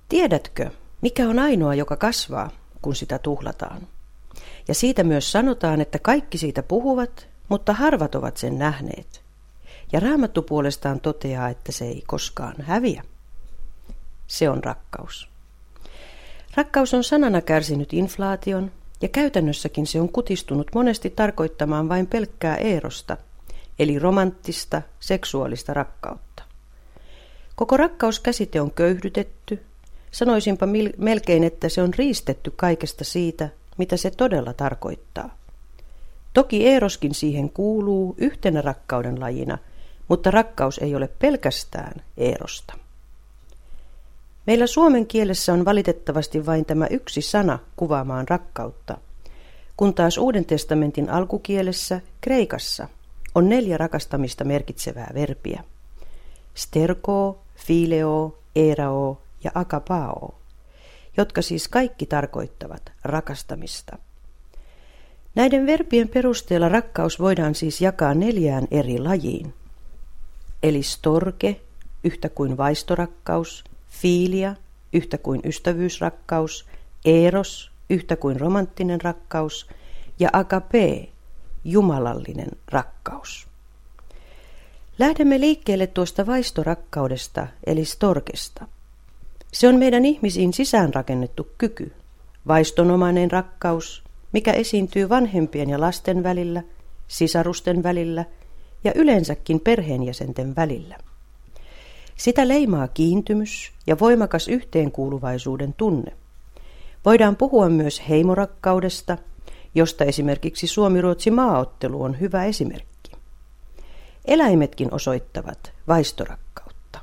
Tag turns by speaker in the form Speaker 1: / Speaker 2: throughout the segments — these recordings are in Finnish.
Speaker 1: Tiedätkö, mikä on ainoa, joka kasvaa, kun sitä tuhlataan? Ja siitä myös sanotaan, että kaikki siitä puhuvat, mutta harvat ovat sen nähneet. Ja Raamattu puolestaan toteaa, että se ei koskaan häviä. Se on rakkaus. Rakkaus on sanana kärsinyt inflaation, ja käytännössäkin se on kutistunut monesti tarkoittamaan vain pelkkää erosta, eli romanttista, seksuaalista rakkautta. Koko rakkauskäsite on köyhdytetty, sanoisinpa melkein, että se on riistetty kaikesta siitä, mitä se todella tarkoittaa. Toki eroskin siihen kuuluu yhtenä rakkauden lajina, mutta rakkaus ei ole pelkästään erosta. Meillä suomen kielessä on valitettavasti vain tämä yksi sana kuvaamaan rakkautta, kun taas Uuden testamentin alkukielessä, kreikassa, on 4 rakastamista merkitsevää verbiä. Sterkoo, fileo, erao ja agapao, jotka siis kaikki tarkoittavat rakastamista. Näiden verbien perusteella rakkaus voidaan siis jakaa 4 eri lajiin. Eli storge, yhtä kuin vaistorakkaus, filia, yhtä kuin ystävyysrakkaus, eros, yhtä kuin romanttinen rakkaus ja agape, jumalallinen rakkaus. Lähdemme liikkeelle tuosta vaistorakkaudesta eli storgesta. Se on meidän ihmisiin sisäänrakennettu kyky, vaistonomainen rakkaus, mikä esiintyy vanhempien ja lasten välillä, sisarusten välillä ja yleensäkin perheenjäsenten välillä. Sitä leimaa kiintymys ja voimakas yhteenkuuluvaisuuden tunne. Voidaan puhua myös heimorakkaudesta, josta esimerkiksi Suomi-Ruotsi-maaottelu on hyvä esimerkki. Eläimetkin osoittavat vaistorakkautta.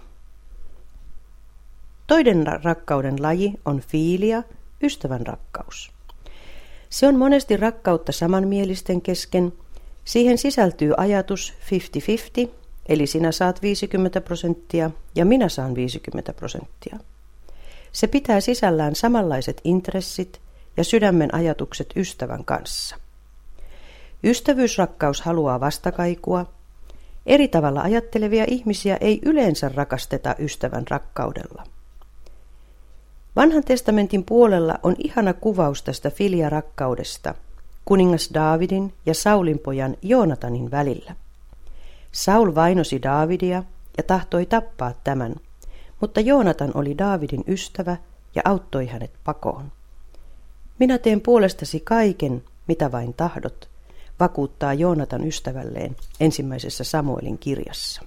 Speaker 1: Toinen rakkauden laji on filia, ystävän rakkaus. Se on monesti rakkautta samanmielisten kesken. Siihen sisältyy ajatus 50-50, eli sinä saat 50% ja minä saan 50%. Se pitää sisällään samanlaiset intressit ja sydämen ajatukset ystävän kanssa. Ystävyysrakkaus haluaa vastakaikua. Eri tavalla ajattelevia ihmisiä ei yleensä rakasteta ystävän rakkaudella. Vanhan testamentin puolella on ihana kuvaus tästä filia-rakkaudesta kuningas Daavidin ja Saulin pojan Joonatanin välillä. Saul vainosi Daavidia ja tahtoi tappaa tämän, mutta Joonatan oli Daavidin ystävä ja auttoi hänet pakoon. Minä teen puolestasi kaiken, mitä vain tahdot, vakuuttaa Joonatan ystävälleen 1. Samuelin kirjassa.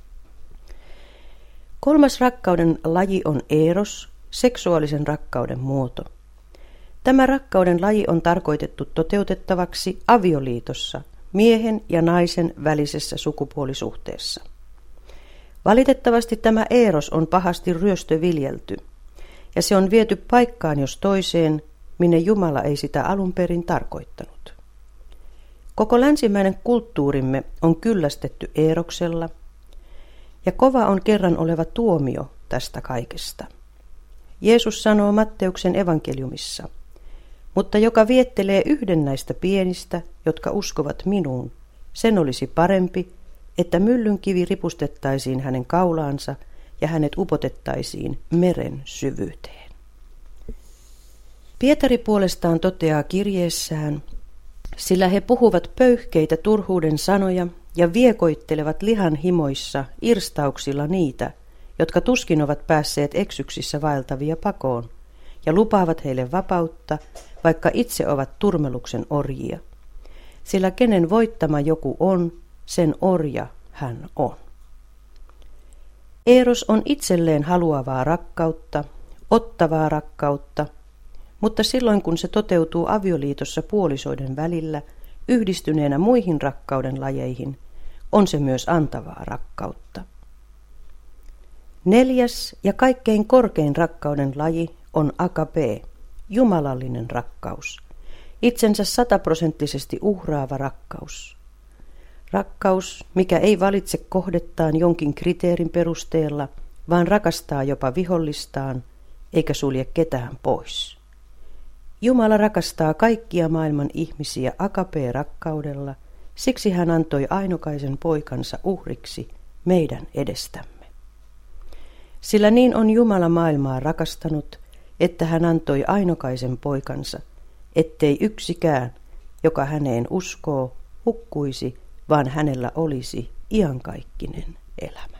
Speaker 1: Kolmas rakkauden laji on eros, seksuaalisen rakkauden muoto. Tämä rakkauden laji on tarkoitettu toteutettavaksi avioliitossa, miehen ja naisen välisessä sukupuolisuhteessa. Valitettavasti tämä eros on pahasti ryöstöviljelty, ja se on viety paikkaan jos toiseen, minne Jumala ei sitä alun perin tarkoittanut. Koko länsimäinen kulttuurimme on kyllästetty eroksella, ja kova on kerran oleva tuomio tästä kaikesta. Jeesus sanoo Matteuksen evankeliumissa, mutta joka viettelee yhden näistä pienistä, jotka uskovat minuun, sen olisi parempi, että myllynkivi ripustettaisiin hänen kaulaansa ja hänet upotettaisiin meren syvyyteen. Pietari puolestaan toteaa kirjeessään, sillä he puhuvat pöyhkeitä turhuuden sanoja ja viekoittelevat lihan himoissa irstauksilla niitä, jotka tuskin ovat päässeet eksyksissä vaeltavia pakoon, ja lupaavat heille vapautta, vaikka itse ovat turmeluksen orjia. Sillä kenen voittama joku on, sen orja hän on. Eros on itselleen haluavaa rakkautta, ottavaa rakkautta, mutta silloin kun se toteutuu avioliitossa puolisoiden välillä, yhdistyneenä muihin rakkauden lajeihin, on se myös antavaa rakkautta. 4. ja kaikkein korkein rakkauden laji on agape, jumalallinen rakkaus, itsensä 100% uhraava rakkaus. Rakkaus, mikä ei valitse kohdettaan jonkin kriteerin perusteella, vaan rakastaa jopa vihollistaan, eikä sulje ketään pois. Jumala rakastaa kaikkia maailman ihmisiä agape-rakkaudella, siksi hän antoi ainokaisen poikansa uhriksi meidän edestämme. Sillä niin on Jumala maailmaa rakastanut, että hän antoi ainokaisen poikansa, ettei yksikään, joka häneen uskoo, hukkuisi, vaan hänellä olisi iankaikkinen elämä.